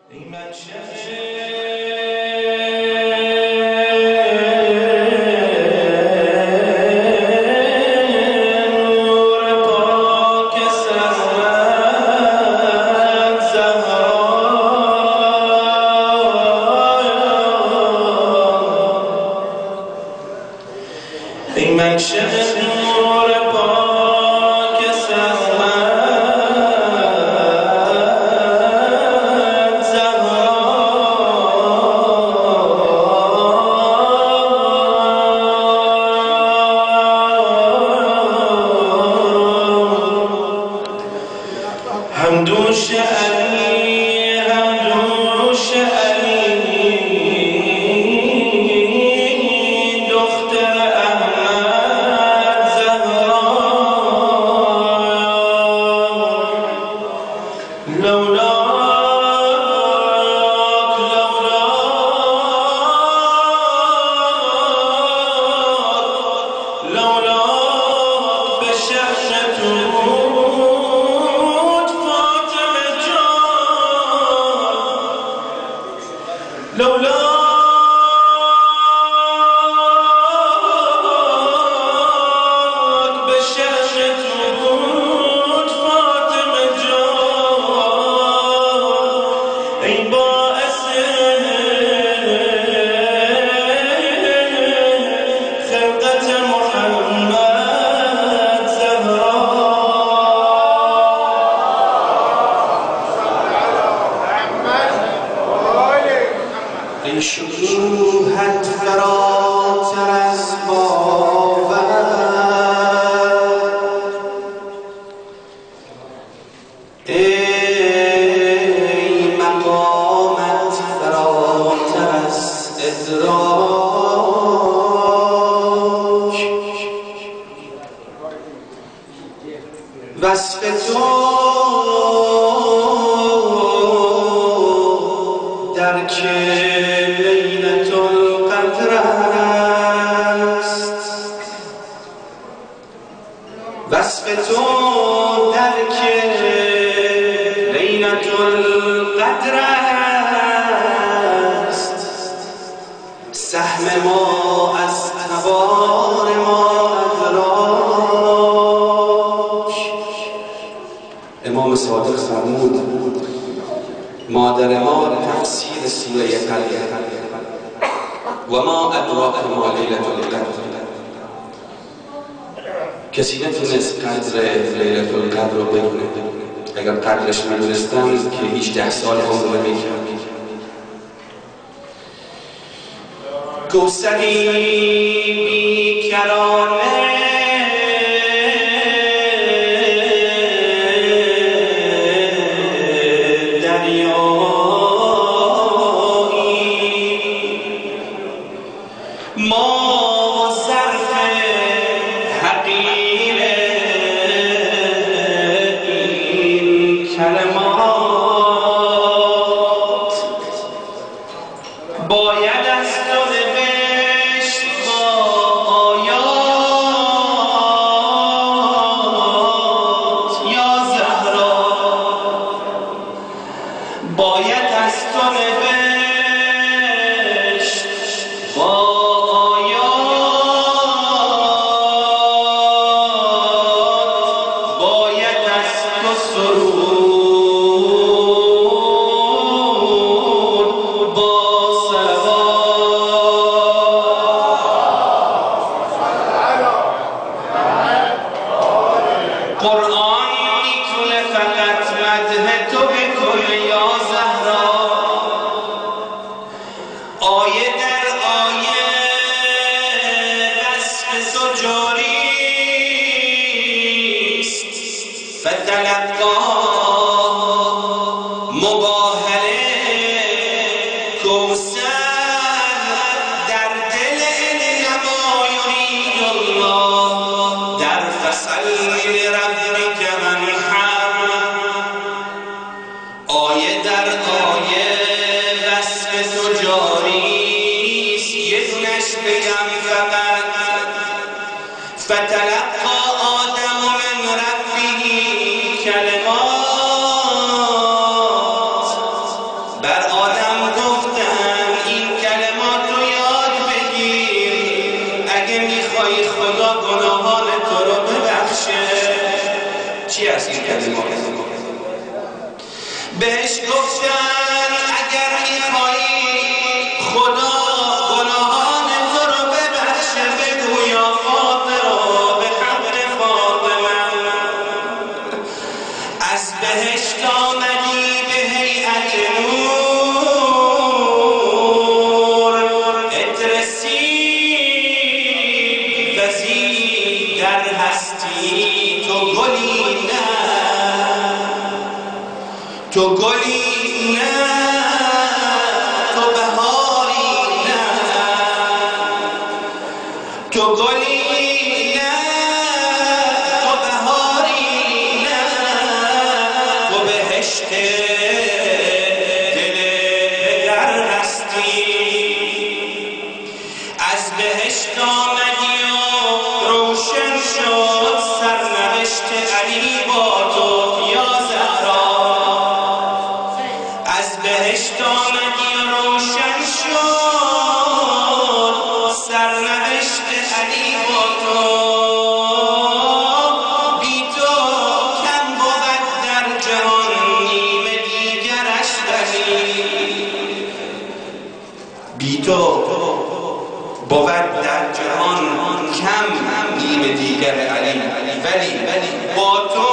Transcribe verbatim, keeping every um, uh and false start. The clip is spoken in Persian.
کسی نتونست قدر لیلة القدر رو بدونه. اگر قدرش میدونستم که هجده سال عمر رو میکرد. کوثری بیکرانه بر بهش گفتن اگر میخوایی خدا گناهان تو رو ببخشه بگو یا فاطمه به حق فاطمه. از بهشت آمدی به هیئت نور اترسی وزید در هستی تو گلی نه تو گلی نه تو بهاری نه تو گلی نه تو بهاری نه تو بهشت دل پدر هستی. از بهشت آمدی و روشن شد سرنوشت علی با تو یا زهرا. از بهشت آمدی و روشن شد سرنوشت علی با تو. بی تو کم بود در جهان نیم دیگرش ولی. بی تو بود در جهان کم نیم دیگر علی ولی با تو